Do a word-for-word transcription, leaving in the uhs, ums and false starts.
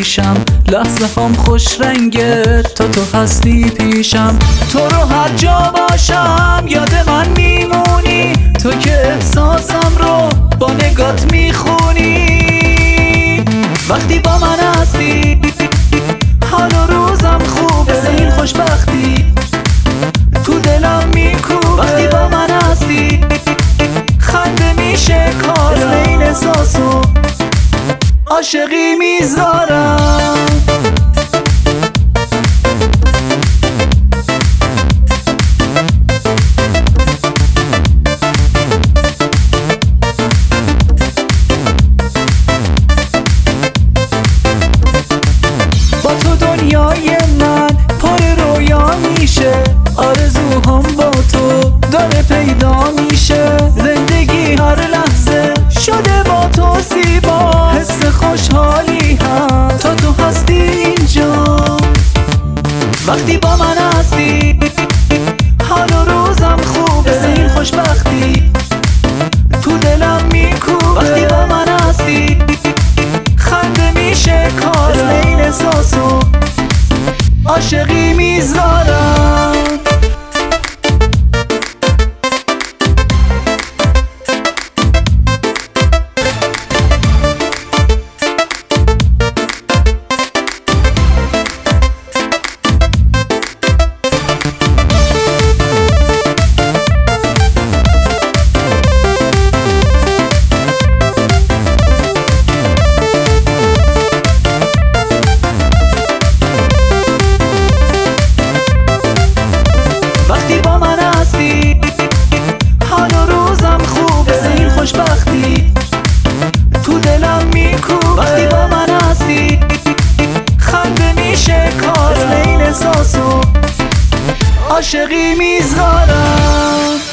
میپوشم، لحظه هم خوش رنگه تا تو هستی پیشم. تو رو هر جا باشم یاد من میمونی، تو که احساسم رو با نگات میخونی. وقتی با من هستی حال و روزم خوبه، مثل این خوشبختی تو دلم میکوبه. وقتی با من هستی خنده میشه کارم، مثل این احساسو عاشقی میذارم. با تو دنیای من پر رویا میشه، آرزوهام با تو داره پیدا میشه. زندگی هر لحظه شده با تو زیبا، حس خوشحالی هم تا تو هستی اینجا. وقتی با من هستی حال و روزم خوبه، مثل این خوشبختی تو دلم میکوبه. وقتی با من هستی خنده میشه کارم، مثل این احساسو عاشقی میذارم. خوشبختی تو دلم میکوبه. وقتی با من هستی خنده میشه کارم، مثل این احساسو عاشقی میذارم.